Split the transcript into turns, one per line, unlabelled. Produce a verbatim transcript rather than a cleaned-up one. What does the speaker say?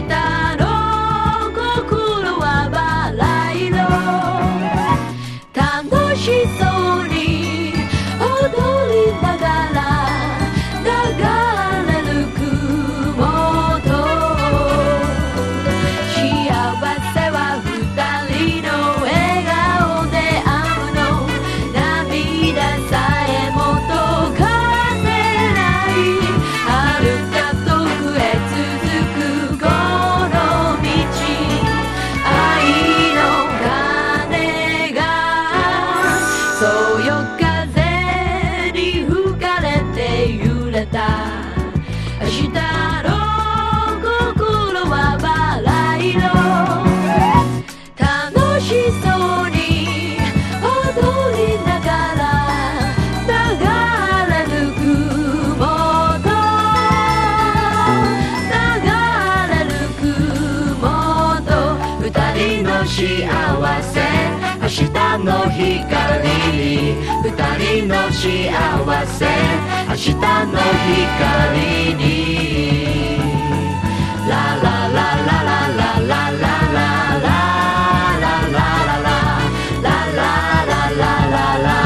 の心はバラ色楽しそうに踊りながら流れる雲と幸せは二人の笑顔で会うの涙さえも溶かせない遥か遠くへ続くこの道愛の鐘がそよ風に吹かれて揺れた明日の心はバラ色楽しそうに踊りながら流れる雲と流れる雲と二人の幸せ明日の光に二人の幸せ明日の光に